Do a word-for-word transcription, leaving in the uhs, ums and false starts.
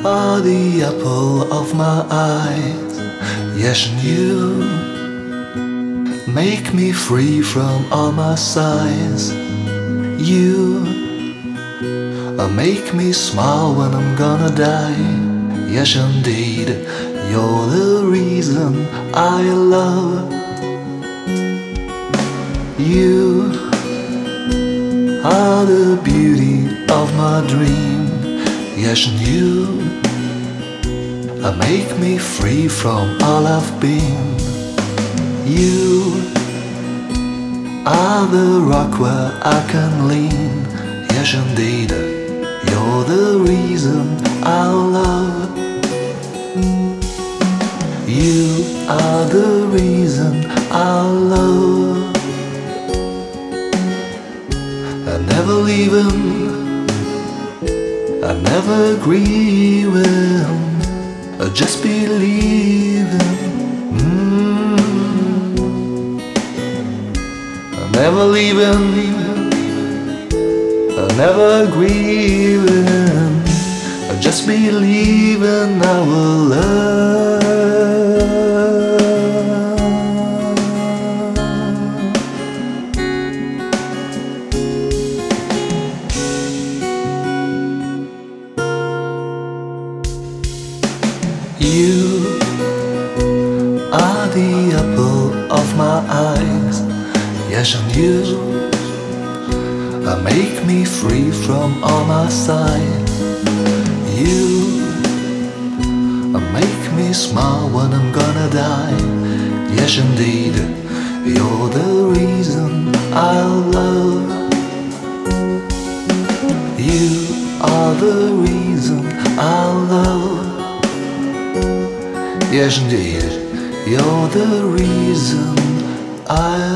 are the apple of my eyes. Yes, and you make me free from all my sighs. You uh, make me smile when I'm gonna die. Yes, indeed, you're the reason I love you. Are the beauty of my dream. Yes, and you uh, make me free from all I've been. You are the rock where I can lean. Yes, indeed, you're the reason I love. You are the reason I love. I never leave him, I never agree with him, I just believe him. mm. I never leave him, I never agree with him, I just believe in our love. You are the apple of my eyes. Yes, and you uh, make me free from all my sighs. You uh, make me smile when I'm gonna die. Yes, indeed, you're the reason I love. You are the reason I love. Yes, indeed, you're the reason I